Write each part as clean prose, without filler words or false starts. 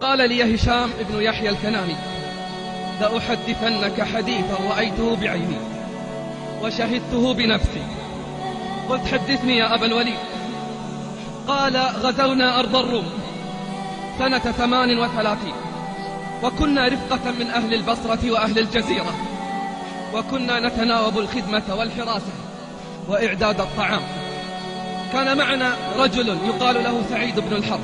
فقال لي هشام ابن يحيى الكناني: لأحدثنك حديثا رأيته بعيني وشهدته بنفسي. قلت: حدثني يا أبا الوليد. قال: غزونا أرض الروم سنة 38، وكنا رفقة من أهل البصرة وأهل الجزيرة، وكنا نتناوب الخدمة والحراسة وإعداد الطعام. كان معنا رجل يقال له سعيد بن الحرب،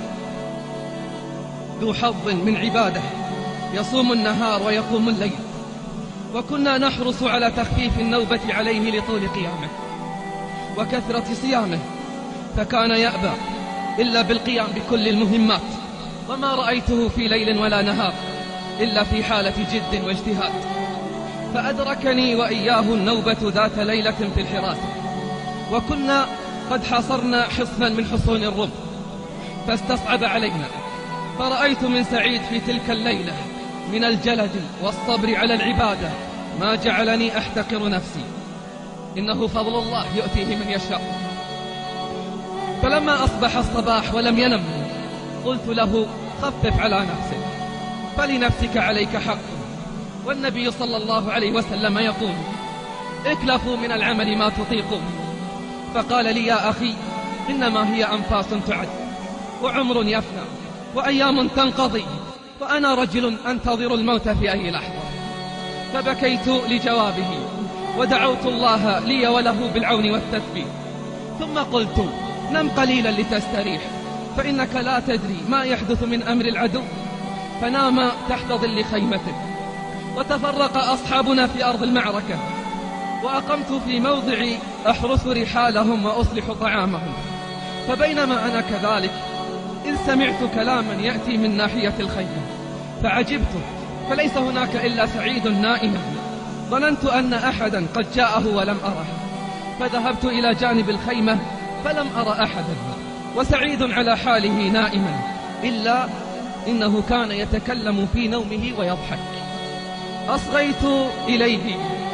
ذو حظ من عباده، يصوم النهار ويقوم الليل، وكنا نحرص على تخفيف النوبة عليه لطول قيامه وكثرة صيامه، فكان يأبى إلا بالقيام بكل المهمات، وما رأيته في ليل ولا نهار إلا في حالة جد واجتهاد. فأدركني وإياه النوبة ذات ليلة في الحراسة، وكنا قد حاصرنا حصنا من حصون الروم، فاستصعب علينا. فرأيت من سعيد في تلك الليلة من الجلد والصبر على العبادة ما جعلني أحتقر نفسي، إنه فضل الله يؤتيه من يشاء. فلما أصبح الصباح ولم ينم قلت له: خفف على نفسك، فلنفسك عليك حق، والنبي صلى الله عليه وسلم يقول: اكلفوا من العمل ما تطيقون. فقال لي: يا أخي، إنما هي أنفاس تعد، وعمر يفنى، وأيام تنقضي، وأنا رجل أنتظر الموت في أي لحظة. فبكيت لجوابه، ودعوت الله لي وله بالعون والتثبيت، ثم قلت: نم قليلا لتستريح، فإنك لا تدري ما يحدث من أمر العدو. فنام تحت ظل خيمته. وتفرق أصحابنا في أرض المعركة، وأقمت في موضع أحرس رحالهم وأصلح طعامهم. فبينما أنا كذلك إذ سمعت كلاما يأتي من ناحية الخيمة، فعجبت، فليس هناك إلا سعيد نائما. ظننت أن أحدا قد جاءه ولم أره، فذهبت إلى جانب الخيمة فلم أرى أحدا، وسعيد على حاله نائما، إلا إنه كان يتكلم في نومه ويضحك. أصغيت إليه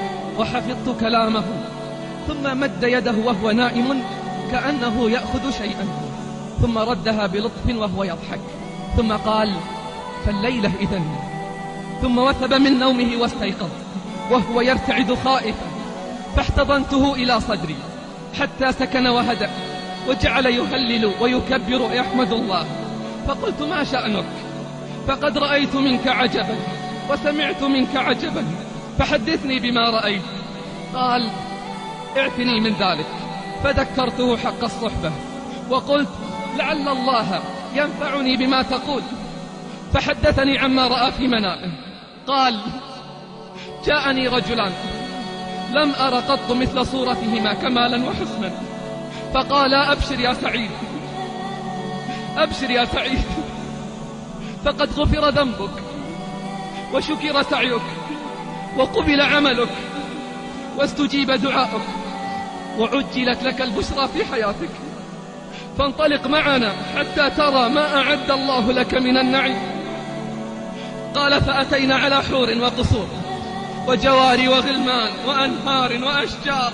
وحفظت كلامه، ثم مد يده وهو نائم كأنه يأخذ شيئا، ثم ردها بلطف وهو يضحك، ثم قال: فالليلة إذن. ثم وثب من نومه واستيقظ وهو يرتعد خائفا، فاحتضنته إلى صدري حتى سكن وهدأ، وجعل يهلل ويكبر ويحمد الله. فقلت: ما شأنك؟ فقد رأيت منك عجبا وسمعت منك عجبا، فحدثني بما رأيت. قال: اعفني من ذلك. فذكرته حق الصحبة، وقلت: لعل الله ينفعني بما تقول. فحدثني عما رأى في منامه. قال: جاءني رجلان لم أر قط مثل صورتهما كمالا وحسنا، فقال: أبشر يا سعيد، أبشر يا سعيد، فقد غفر ذنبك وشكر سعيك وقبل عملك واستجيب دعاؤك وعجلت لك البشرى في حياتك، فانطلق معنا حتى ترى ما أعد الله لك من النعيم. قال: فأتينا على حور وقصور وجواري وغلمان وأنهار وأشجار،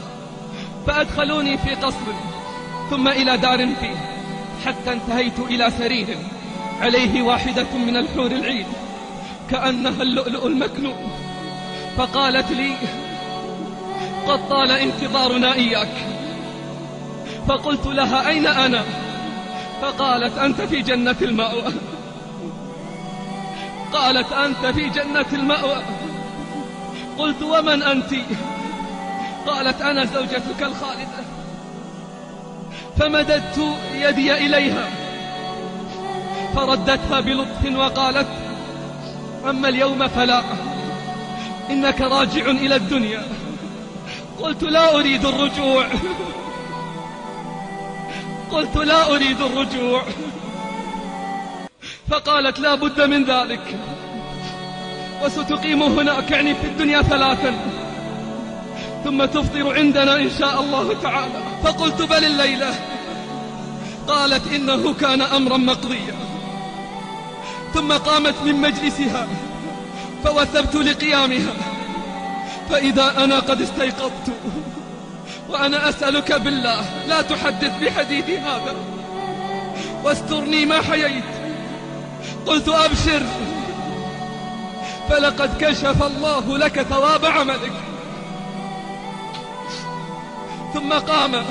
فأدخلوني في قصر ثم إلى دار فيه، حتى انتهيت إلى سرير عليه واحدة من الحور العين كأنها اللؤلؤ المكنون. فقالت لي: قد طال انتظارنا إياك. فقلت لها: أين أنا؟ فقالت: أنت في جنة المأوى. قالت: أنت في جنة المأوى. قلت: ومن أنت؟ قالت: أنا زوجتك الخالدة. فمددت يدي إليها فردتها بلطف وقالت: أما اليوم فلا، إنك راجع إلى الدنيا. قلت: لا أريد الرجوع. قلت: لا أريد الرجوع. فقالت: لا بد من ذلك، وستقيم هناك يعني في الدنيا 3، ثم تفطر عندنا إن شاء الله تعالى. فقلت: بل الليلة؟ قالت: إنه كان أمرا مقضيا. ثم قامت من مجلسها فوثبت لقيامها، فإذا أنا قد استيقظت، وأنا أسألك بالله لا تحدث بحديثي هذا، واسترني ما حييت، قلت أبشر، فلقد كشف الله لك ثواب عملك. ثم قام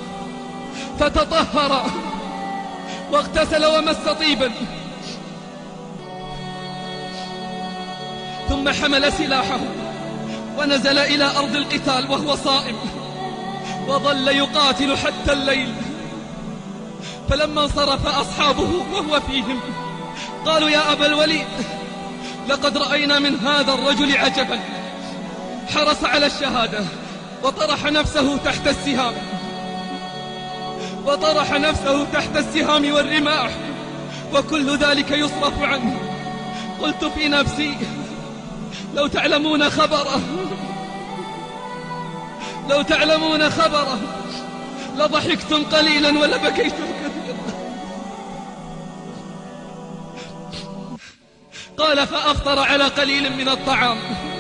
فتطهر واغتسل ومس طيبا، ثم حمل سلاحه ونزل إلى أرض القتال وهو صائم، وظل يقاتل حتى الليل. فلما انصرف أصحابه وهو فيهم قالوا: يا أبا الوليد، لقد رأينا من هذا الرجل عجبا، حرص على الشهادة وطرح نفسه تحت السهام والرماح، وكل ذلك يصرف عنه. قلت في نفسي: لو تعلمون خبره لضحكتم قليلا ولبكيتم كثيرا. قال: فأفطر على قليل من الطعام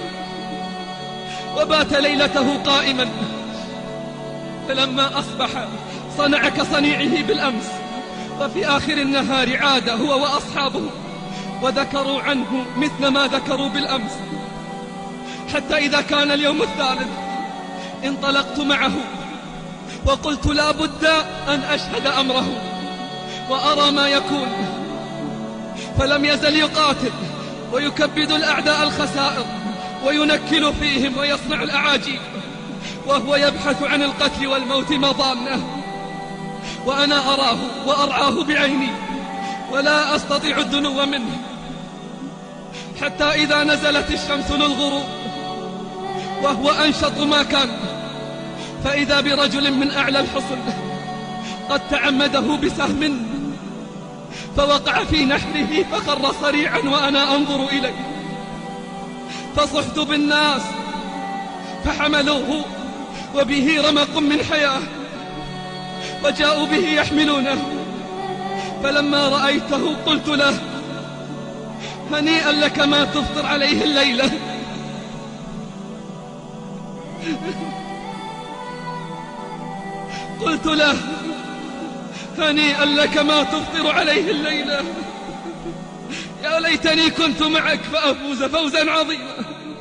وبات ليلته قائما، فلما أصبح صنع كصنيعه بالأمس، وفي آخر النهار عاد هو وأصحابه وذكروا عنه مثل ما ذكروا بالأمس، حتى إذا كان اليوم الثالث انطلقت معه وقلت: لا بد أن أشهد أمره وأرى ما يكون. فلم يزل يقاتل ويكبد الأعداء الخسائر وينكل فيهم ويصنع الأعاجيب، وهو يبحث عن القتل والموت مضانه، وأنا أراه وأرعاه بعيني ولا أستطيع الدنو منه. حتى إذا نزلت الشمس للغروب وهو أنشط ما كان، فإذا برجل من أعلى الحصن قد تعمده بسهم فوقع في نحره فخر صريعا وأنا أنظر إليه، فصحت بالناس فحملوه وبه رمق من حياة وجاءوا به يحملونه. فلما رأيته قلت له: هنيئا لك ما تفطر عليه الليلة. قلت له: هنيئا لك ما تفطر عليه الليلة، يا ليتني كنت معك فأفوز فوزا عظيما.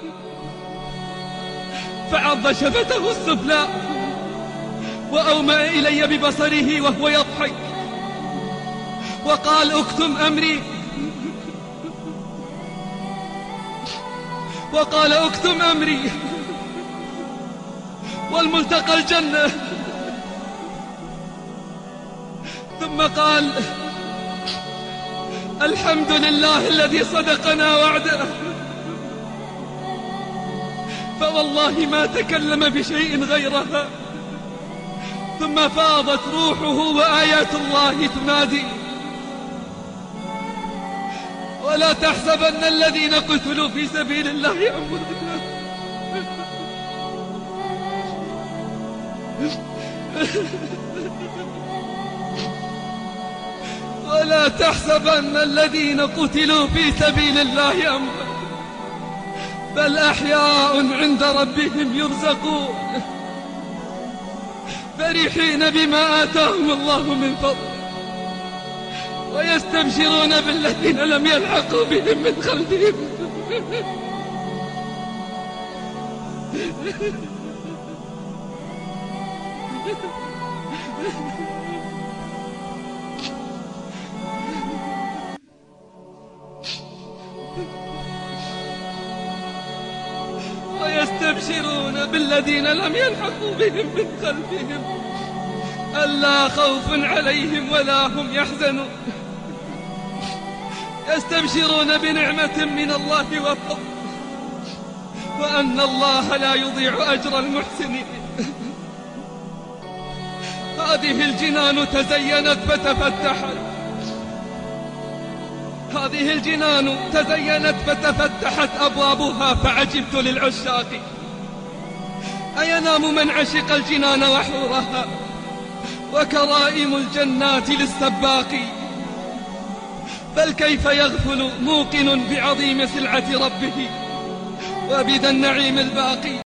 فعض شفته السفلى وأومأ إلي ببصره وهو يضحك وقال: اكتم أمري. والملتقى الجنة. ثم قال: الحمد لله الذي صدقنا وعده، فوالله ما تكلم بشيء غيرها. ثم فاضت روحه وآيات الله تنادي: ولا تحسبن الذين قتلوا في سبيل الله أمواتا، ولا تحسبن الذين قتلوا في سبيل الله أمواتا، بل أحياء عند ربهم يرزقون، فرحين بما آتاهم الله من فضله، ويستبشرون بالذين لم يلحقوا بهم من خلفهم. ويستبشرون بالذين لم يلحقوا بهم من خلفهم ألا خوف عليهم ولا هم يحزنون، يستبشرون بنعمة من الله وفضل، وأن الله لا يضيع أجر المحسنين. هذه الجنان تزينت فتفتحت أبوابها، فعجبت للعشاق أينام من عشق الجنان وحورها، وكرائم الجنات للسباق، بل كيف يغفل موقن بعظيم سلعة ربه وبذا النعيم الباقي.